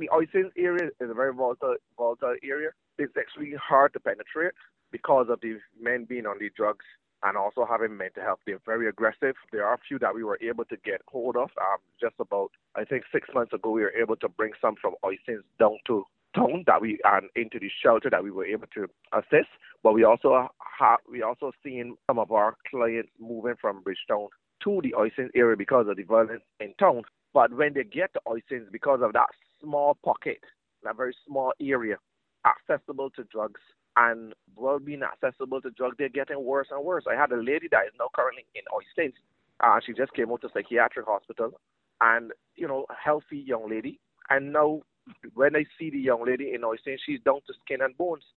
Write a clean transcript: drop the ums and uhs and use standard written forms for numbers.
the Oisins area is a very volatile area. It's extremely hard to penetrate because of the men being on the drugs and also having mental health. They're very aggressive. There are a few that we were able to get hold of. Just about, I think, 6 months ago, we were able to bring some from Oisins down to town that we and into the shelter that we were able to assist. But we also seen some of our clients moving from Bridgetown to the Oisins area because of the violence in town. But when they get to Oisins, because of that small pocket, that very small area, accessible to drugs, and well being accessible to drugs, they're getting worse and worse. I had a lady that is now currently in Oisins. She just came out of psychiatric hospital, and healthy young lady. And now when I see the young lady in Oisins, she's down to skin and bones.